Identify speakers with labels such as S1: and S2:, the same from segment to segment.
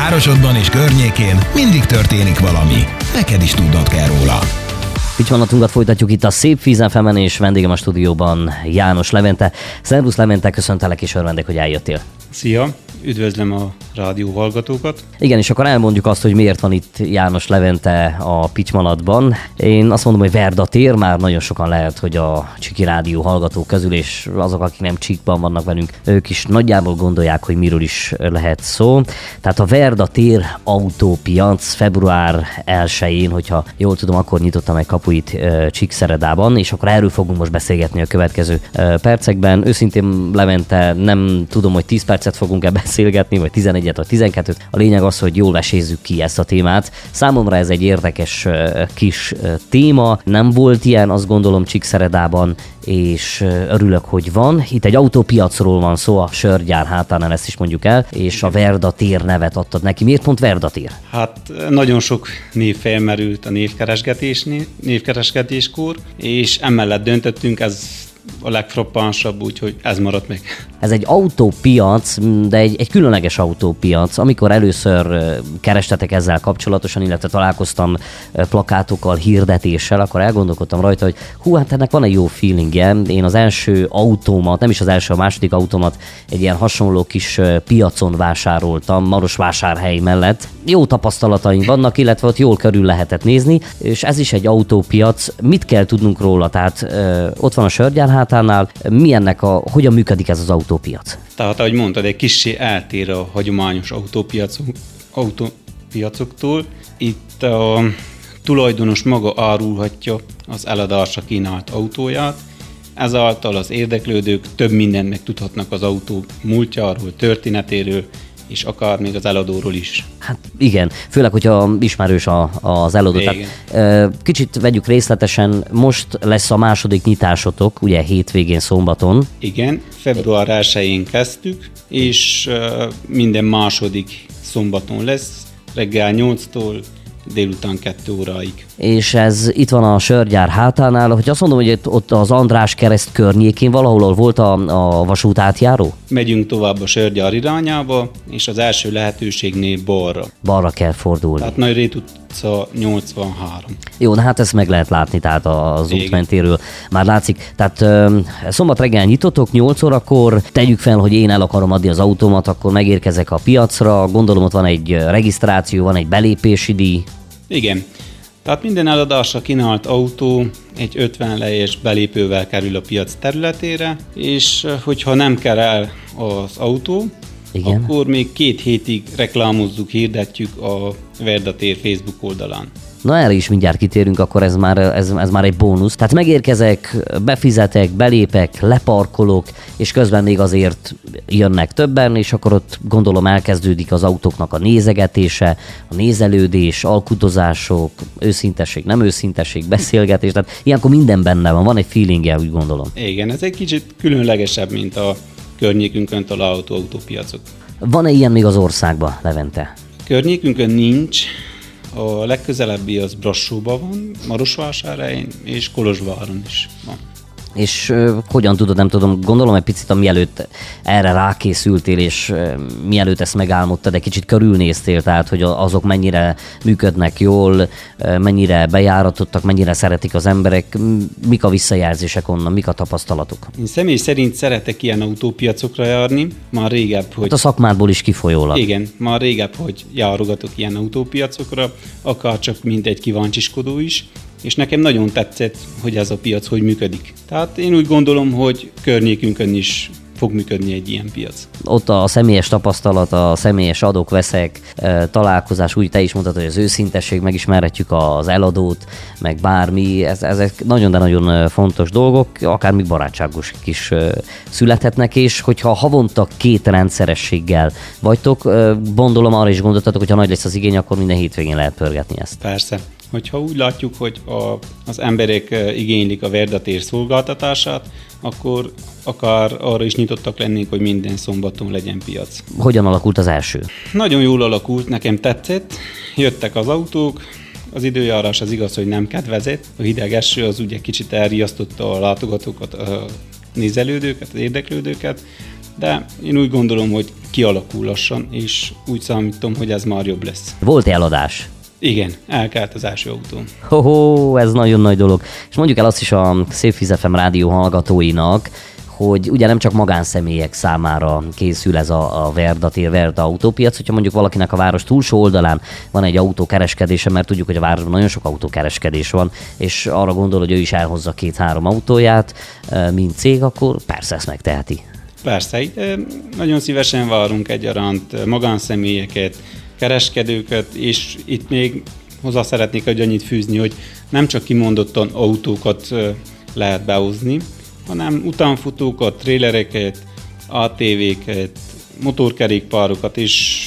S1: Városodban és környékén mindig történik valami. Neked is tudnod kell róla.
S2: Picsmanatunkat folytatjuk itt a Szép Vízen FM-en, és vendégem a stúdióban János Levente. Szervusz Levente, köszöntelek és örvendek, hogy eljöttél.
S3: Szia, üdvözlöm a rádió hallgatókat.
S2: Igen, és akkor elmondjuk azt, hogy miért van itt János Levente a Picsmanatban. Én azt mondom, hogy Verda tér, már nagyon sokan lehet, hogy a Csiki Rádió hallgatók közül, és azok, akik nem Csíkban vannak velünk, ők is nagyjából gondolják, hogy miről is lehet szó. Tehát a Verda tér autópiac február 1-én, hogyha jól tudom, akkor nyitotta meg kapuit Csíkszeredában, és akkor erről fogunk most beszélgetni a következő percekben. Őszintén Levente, nem tudom, hogy 10 percet fogunk-e beszélgetni, vagy 11-et, vagy 12-t. A lényeg az, hogy jól vesézzük ki ezt a témát. Számomra ez egy érdekes kis téma. Nem volt ilyen, azt gondolom, Csíkszeredában, és örülök, hogy van. Itt egy autópiacról van szó, a sörgyár hátánál, ezt is mondjuk el, és a Verda tér nevet adtad neki. Miért pont Verda tér?
S3: Hát nagyon sok név felmerült a névkeresgetéskor, és emellett döntöttünk, ez a legfrappansabb, úgyhogy ez maradt meg.
S2: Ez egy autópiac, de egy különleges autópiac. Amikor először kerestetek ezzel kapcsolatosan, illetve találkoztam plakátokkal, hirdetéssel, akkor elgondolkodtam rajta, hogy hát ennek van egy jó feelingje. Én az első autómat, nem is az első, a második autómat egy ilyen hasonló kis piacon vásároltam, Marosvásárhely mellett. Jó tapasztalataink vannak, illetve ott jól körül lehetett nézni, és ez is egy autópiac. Mit kell tudnunk róla? Tehát ott van a sörgyár hátánál, hogyan működik ez az autópiac?
S3: Tehát, ahogy mondtad, egy kissé eltér a hagyományos autópiacoktól. Itt a tulajdonos maga árulhatja az eladásra kínált autóját, ezáltal az érdeklődők több mindent megtudhatnak az autó múltjáról, történetéről, és akár még az eladóról is.
S2: Hát igen, főleg, hogyha ismerős az eladó. Kicsit vegyük részletesen, most lesz a második nyitásotok, ugye hétvégén, szombaton.
S3: Igen, február 1-én kezdtük, és minden második szombaton lesz, reggel 8-tól délután 2 óráig.
S2: És ez itt van a sörgyár hátánál, hogy azt mondom, hogy ott az András kereszt környékén valahol volt a vasút átjáró?
S3: Megyünk tovább a sörgyár irányába, és az első lehetőségnél balra.
S2: Balra kell fordulni.
S3: Tehát Nagy Rét utca 83.
S2: Jó, de hát ezt meg lehet látni, tehát az útmentéről már látszik. Tehát szombat reggel nyitotok 8 órakor, tegyük fel, hogy én el akarom adni az autómat, akkor megérkezek a piacra, gondolom ott van egy regisztráció, van egy belépési díj.
S3: Igen. Tehát minden eladásra kínált autó egy 50 lejés belépővel kerül a piac területére, és hogyha nem kell el az autó, igen, akkor még 2 hétig reklámozzuk, hirdetjük a Verda tér Facebook oldalán.
S2: Na erre is mindjárt kitérünk, akkor ez már egy bónusz. Tehát megérkezek, befizetek, belépek, leparkolok, és közben még azért jönnek többen, és akkor ott gondolom elkezdődik az autóknak a nézegetése, a nézelődés, alkudozások, őszintesség, nem őszintesség, beszélgetés, tehát ilyenkor minden benne van egy feelingje, úgy gondolom.
S3: Igen, ez egy kicsit különlegesebb, mint a környékünkön található autópiacok.
S2: Van-e ilyen még az országban, Levente?
S3: Környékünkön nincs. A legközelebbi az Brassóban van, Marosvásárhelyen és Kolozsváron is van.
S2: És hogyan tudod, nem tudom, gondolom egy picit, mielőtt erre rákészültél, és mielőtt ezt megálmodtad, egy kicsit körülnéztél, tehát hogy azok mennyire működnek jól, mennyire bejáratottak, mennyire szeretik az emberek, mik a visszajelzések onnan, mik a tapasztalatok?
S3: Én személy szerint szeretek ilyen autópiacokra járni, már régebb, hogy...
S2: Hát a szakmádból is kifolyólag.
S3: Igen, már régebb, hogy járogatok ilyen autópiacokra, akár csak mint egy kíváncsiskodó is, és nekem nagyon tetszett, hogy ez a piac hogy működik. Tehát én úgy gondolom, hogy környékünkön is fog működni egy ilyen piac.
S2: Ott a személyes tapasztalat, a személyes adok-veszek, találkozás, úgy te is mondtad, hogy az őszintesség, megismerhetjük az eladót, meg bármi, ezek nagyon, de nagyon fontos dolgok, akár még barátságos is születhetnek, és hogyha havonta 2 rendszerességgel vagytok, gondolom arra is gondoltatok, hogyha nagy lesz az igény, akkor minden hétvégén lehet pörgetni ezt.
S3: Persze. Hogyha úgy látjuk, hogy az emberek igénylik a Verda tér szolgáltatását, akkor akár arra is nyitottak lennénk, hogy minden szombaton legyen piac.
S2: Hogyan alakult az első?
S3: Nagyon jól alakult, nekem tetszett. Jöttek az autók, az időjárás az igaz, hogy nem kedvezett. A hideg eső az ugye kicsit elriasztotta a látogatókat, a nézelődőket, az érdeklődőket, de én úgy gondolom, hogy kialakul lassan, és úgy számítom, hogy ez már jobb lesz.
S2: Volt eladás?
S3: Igen, elkelt az első autó.
S2: Ez nagyon nagy dolog. És mondjuk el azt is a Szép Víz FM rádió hallgatóinak, hogy ugye nem csak magánszemélyek számára készül ez a Verda tér, Verda autópiac, hogyha mondjuk valakinek a város túlsó oldalán van egy autókereskedése, mert tudjuk, hogy a városban nagyon sok autókereskedés van, és arra gondol, hogy ő is elhozza 2-3 autóját, mint cég, akkor persze ezt megteheti.
S3: Persze, nagyon szívesen várunk egyaránt magánszemélyeket, kereskedőket, és itt még hozzá szeretnék egy annyit fűzni, hogy nem csak kimondottan autókat lehet behozni, hanem utánfutókat, trélereket, ATV-ket, motorkerékpárokat és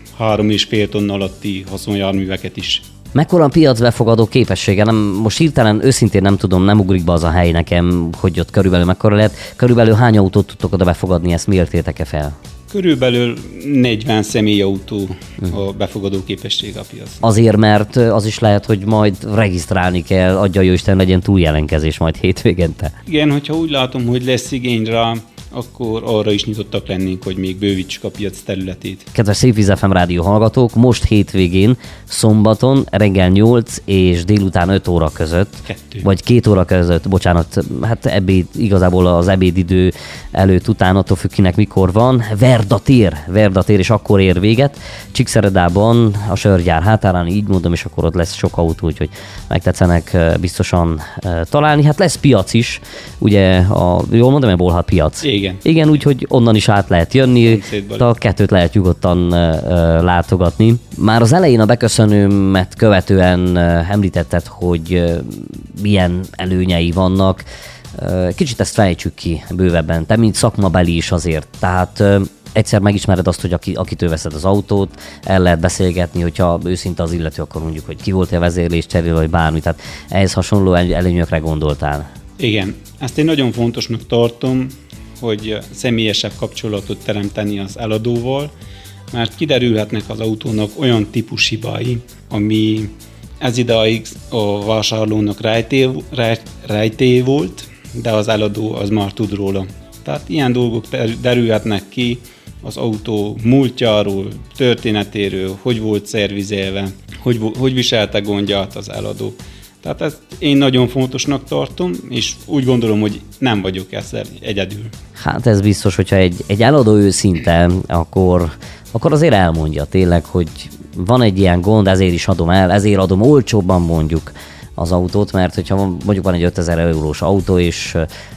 S3: 3,5 tonna alatti haszonjárműveket is.
S2: Mekkora a piacbefogadó képessége? Most hirtelen őszintén nem tudom, nem ugrik be az a hely nekem, hogy ott körülbelül mekkora lehet. Körülbelül hány autót tudtok oda befogadni, ezt miért értek-e fel?
S3: Körülbelül 40 személyautó a befogadó képessége a piac.
S2: Azért, mert az is lehet, hogy majd regisztrálni kell, adja jó Isten, legyen túljelentkezés majd hétvégente.
S3: Igen, hogyha úgy látom, hogy lesz igény rá, akkor arra is nyitottak lennénk, hogy még bővítsük a piac területét.
S2: Kedves Szép Víz FM rádió hallgatók, most hétvégén, szombaton, reggel 8 és délután 5 óra között, 2 óra között, bocsánat, hát ebéd, igazából az ebédidő előtt, után, attól függ kinek mikor van, Verda tér, és akkor ér véget. Csíkszeredában, a Sörgyár hátárán, így mondom, és akkor ott lesz sok autó, úgyhogy megtetszenek biztosan találni. Hát lesz piac is, ugye, jól mondom, a Bolha piac. Igen, úgyhogy onnan is át lehet jönni, a kettőt lehet nyugodtan látogatni. Már az elején a beköszönőmet követően említetted, hogy milyen előnyei vannak. Kicsit ezt fejtsük ki bővebben, te mint szakmabeli is azért, tehát egyszer megismered azt, hogy akitől veszed az autót, el lehet beszélgetni, hogyha őszinte az illető, akkor mondjuk, hogy ki volt-e vezérlés cserél, vagy bármi, tehát ehhez hasonló előnyökre gondoltál.
S3: Igen, ezt én nagyon fontosnak tartom, hogy személyesebb kapcsolatot teremteni az eladóval, mert kiderülhetnek az autónak olyan típus hibái, ami ez idáig a vásárlónak rejtély volt, de az eladó az már tud róla. Tehát ilyen dolgok derülhetnek ki az autó múltjáról, történetéről, hogy volt szervizelve, hogy viselte gondját az eladó. Tehát ezt én nagyon fontosnak tartom, és úgy gondolom, hogy nem vagyok ezzel egyedül.
S2: Hát ez biztos, hogyha egy eladó őszinte, akkor azért elmondja tényleg, hogy van egy ilyen gond, ezért is adom el, ezért adom olcsóbban mondjuk az autót, mert hogyha mondjuk van egy 5000 eurós autó, és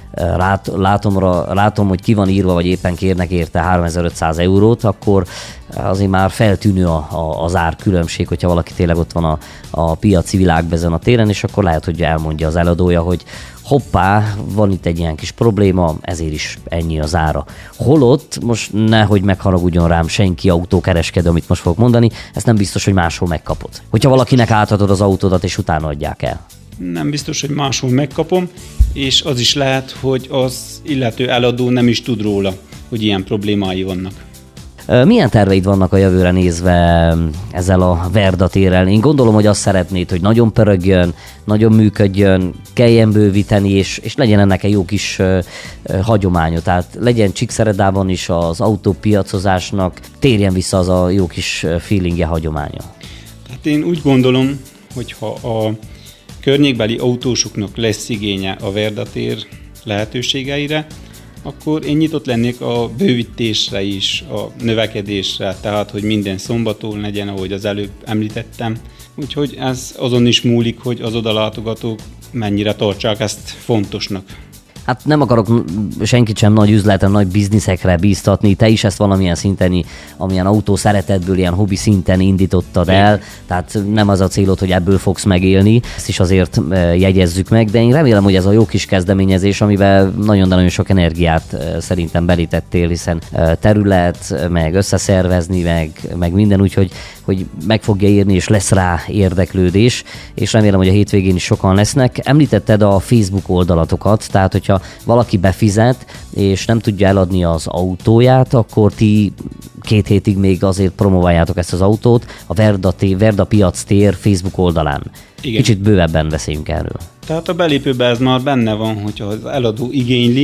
S2: látom, hogy ki van írva, vagy éppen kérnek érte 3500 eurót, akkor azért már feltűnő az árkülönbség, hogyha valaki tényleg ott van a piaci világban ezen a téren, és akkor lehet, hogy elmondja az eladója, hogy hoppá, van itt egy ilyen kis probléma, ezért is ennyi az ára. Holott, most nehogy megharagudjon rám senki autókereskedő, amit most fogok mondani, ezt nem biztos, hogy máshol megkapod. Hogyha valakinek átadod az autódat, és utána adják el.
S3: Nem biztos, hogy máshol megkapom, és az is lehet, hogy az illető eladó nem is tud róla, hogy ilyen problémái vannak.
S2: Milyen terveid vannak a jövőre nézve ezzel a Verda térrel? Én gondolom, hogy azt szeretnéd, hogy nagyon pörögjön, nagyon működjön, kelljen bővíteni, és legyen ennek egy jó kis hagyománya. Tehát legyen Csíkszeredában is az autópiacozásnak, térjen vissza az a jó kis feelingje, hagyománya.
S3: Hát én úgy gondolom, hogy ha a környékbeli autósoknak lesz igénye a Verda tér lehetőségeire, akkor én nyitott lennék a bővítésre is, a növekedésre, tehát hogy minden szombaton legyen, ahogy az előbb említettem. Úgyhogy ez azon is múlik, hogy az odalátogatók mennyire tartsák ezt fontosnak.
S2: Hát nem akarok senkit sem nagy üzleten, nagy bizniszekre bíztatni, te is ezt valamilyen szinten, amilyen autó szeretetből, ilyen hobbi szinten indítottad el, tehát nem az a célod, hogy ebből fogsz megélni, ezt is azért jegyezzük meg, de én remélem, hogy ez a jó kis kezdeményezés, amivel nagyon sok energiát szerintem belítettél, hiszen terület, meg összeszervezni, meg minden, úgyhogy hogy meg fogja érni, és lesz rá érdeklődés, és remélem, hogy a hétvégén is sokan lesznek. Említetted a Facebook oldalatokat, tehát hogyha valaki befizet, és nem tudja eladni az autóját, akkor ti 2 hétig még azért promováljátok ezt az autót a Verda Piac tér Facebook oldalán. Igen. Kicsit bővebben beszéljünk erről.
S3: Tehát a belépőben ez már benne van, hogyha az eladó igényli,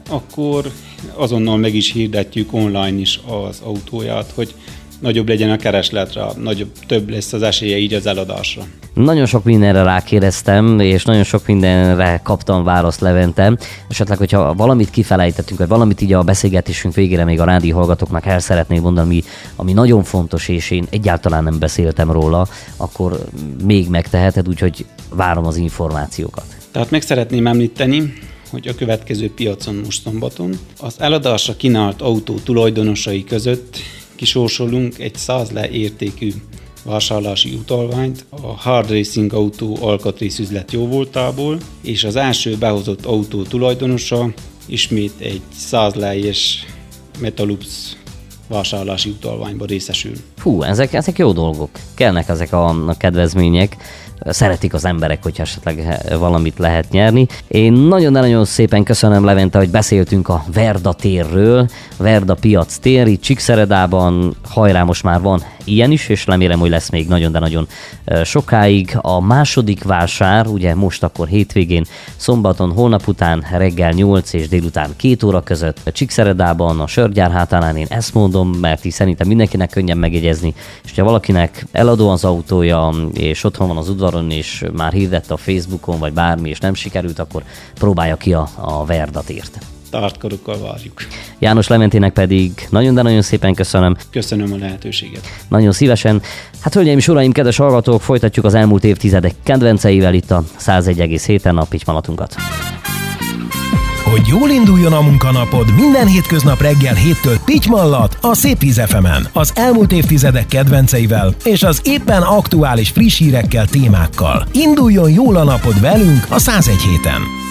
S3: akkor azonnal meg is hirdetjük online is az autóját, hogy nagyobb legyen a keresletre, több lesz az esélye így az eladásra.
S2: Nagyon sok mindenre rákérdeztem, és nagyon sok mindenre kaptam választ Levente. Esetleg, hogyha valamit kifelejtettünk, vagy valamit így a beszélgetésünk végére még a rádió hallgatóknak el szeretnék mondani, ami nagyon fontos, és én egyáltalán nem beszéltem róla, akkor még megteheted, úgyhogy várom az információkat. Tehát
S3: meg szeretném említeni, hogy a következő piacon most szombaton az eladásra kínált autó tulajdonosai között kisorsolunk egy 100 lei értékű vásárlási utalványt a Hard Racing Autó alkatrészüzlet jóvoltából, és az első behozott autó tulajdonosa ismét egy 100 lei-es Metalux vásárlási utalványba részesül.
S2: Fú, ezek jó dolgok. Kellnek ezek a kedvezmények. Szeretik az emberek, hogyha esetleg valamit lehet nyerni. Én nagyon-nagyon szépen köszönöm, Levente, hogy beszéltünk a Verda térről, Verda piac tér, itt Csíkszeredában, hajrá, most már van ilyen is, és remélem, hogy lesz még nagyon, de nagyon sokáig. A második vásár, ugye most akkor hétvégén, szombaton, holnap után reggel 8 és délután 2 óra között Csíkszeredában, a Sörgyár hátánál, én ezt mondom, mert így szerintem mindenkinek könnyen megjegyezni, és ha valakinek eladó az autója, és otthon van az udvaron, és már hirdette a Facebookon, vagy bármi, és nem sikerült, akkor próbálja ki a Verda tért.
S3: Tartkarokkal várjuk.
S2: János Leventének pedig nagyon, de nagyon szépen köszönöm.
S3: Köszönöm a lehetőséget.
S2: Nagyon szívesen. Hát hölgyeim és uraim, kedves hallgatók, folytatjuk az elmúlt évtizedek kedvenceivel itt a 101,7-en a Pitymanatunkat.
S1: Hogy jól induljon a munkanapod, minden hétköznap reggel 7-től Pitymallat a Szép Víz FM-en. Az elmúlt évtizedek kedvenceivel és az éppen aktuális friss hírekkel, témákkal. Induljon jól a napod velünk a 101 héten.